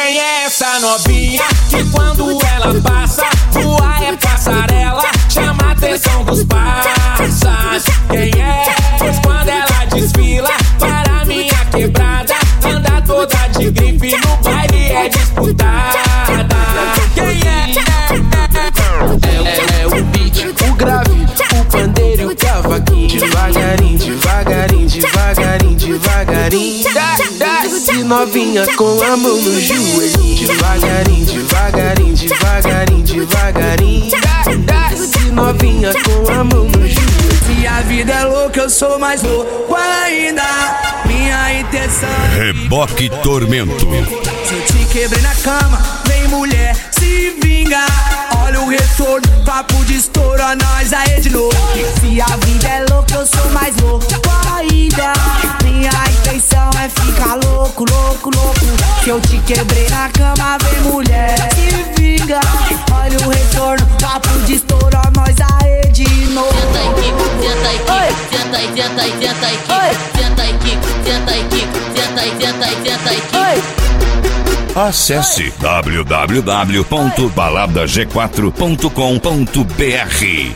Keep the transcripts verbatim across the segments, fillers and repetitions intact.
Quem é essa novinha que quando ela passa, voa é passarela, chama a atenção dos parças? Quem é? Pois quando ela desfila para minha quebrada, anda toda de grife, no baile é disputada. Quem é? É, é, é o beat, o grave, o pandeiro e o cavaquinho. Devagarinho, devagarinho, devagarinho, devagarinho. Desce novinha com a mão no joelho. Devagarinho, devagarinho, devagarinho, devagarinho. Desce novinha com a mão no joelho. Se a vida é louca, eu sou mais louco ainda. Minha intenção é Reboque Tormento. Se eu te quebrei na cama, vem mulher, se vinga. Olha o retorno, papo de estouro, nós aí de novo. Se a vida é louca, eu sou mais louco ainda. Minha intenção é ficar louco, louco, louco. Se eu te quebrei na cama, vem mulher, se vinga. Olha o retorno, papo de estouro, nós aí de novo. Senta aí, senta aí, senta aí, senta aí, senta aí, senta aí, senta aí, senta aí, senta aí. Acesse w w w ponto balada g quatro ponto com ponto b r.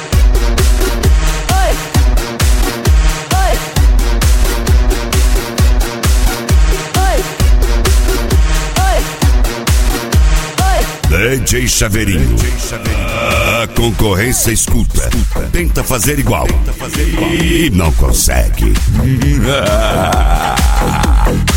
D J Chaveirinho. A concorrência escuta. Tenta fazer igual. E não consegue.